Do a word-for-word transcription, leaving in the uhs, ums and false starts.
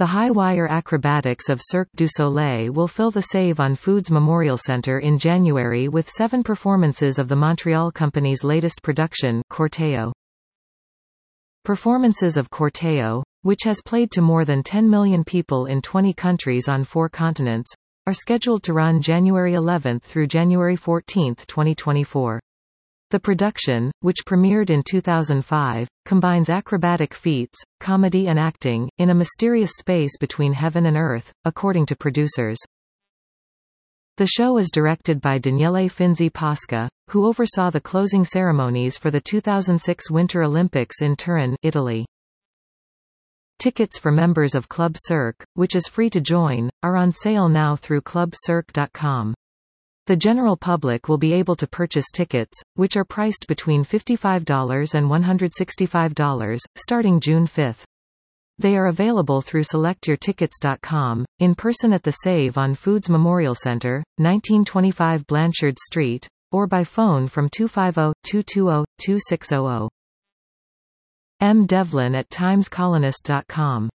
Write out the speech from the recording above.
The high-wire acrobatics of Cirque du Soleil will fill the Save on Foods Memorial Centre in January with seven performances of the Montreal company's latest production, Corteo. Performances of Corteo, which has played to more than ten million people in twenty countries on four continents, are scheduled to run January eleventh through January fourteenth, twenty twenty-four. The production, which premiered in two thousand five, combines acrobatic feats, comedy and acting, in a mysterious space between heaven and earth, according to producers. The show is directed by Daniele Finzi Pasca, who oversaw the closing ceremonies for the two thousand six Winter Olympics in Turin, Italy. Tickets for members of Club Cirque, which is free to join, are on sale now through club cirque dot com. The general public will be able to purchase tickets, which are priced between fifty-five dollars and one hundred sixty-five dollars, starting June fifth. They are available through select your tickets dot com, in person at the Save on Foods Memorial Centre, nineteen twenty-five Blanchard Street, or by phone from two five zero, two two zero, two six zero zero. M. Devlin at times colonist dot com